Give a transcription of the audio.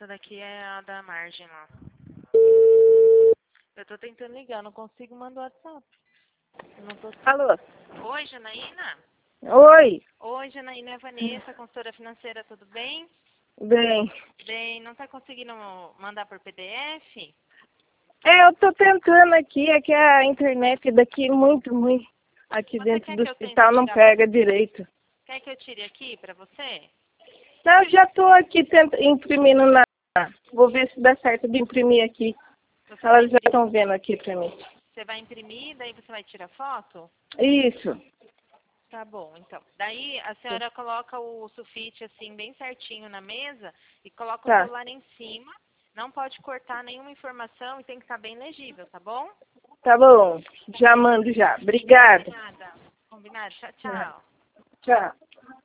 Essa daqui é a da margem lá. Eu tô tentando ligar, não consigo mandar WhatsApp. Não tô... Alô? Oi, Janaína? Oi. Oi, Janaína, é a Vanessa, consultora financeira, tudo bem? Bem. Bem, não tá conseguindo mandar por PDF? Eu tô tentando aqui, é que a internet daqui é muito ruim. Aqui Você dentro quer do que eu tente hospital não tirar... pega direito. Quer que eu tire aqui pra você? Não, eu já tô aqui imprimindo na... Vou ver se dá certo de imprimir aqui. Você vai Elas já imprimir, estão vendo aqui pra mim. você vai imprimir, daí você vai tirar foto? Isso. Tá bom, então. Daí a senhora coloca o sulfite assim bem certinho na mesa e coloca o Tá. celular em cima. Não pode cortar nenhuma informação e tem que estar bem legível, tá bom? Tá bom. Já mando já. Obrigada. Combinado. Combinado. Tchau, tchau. Tchau.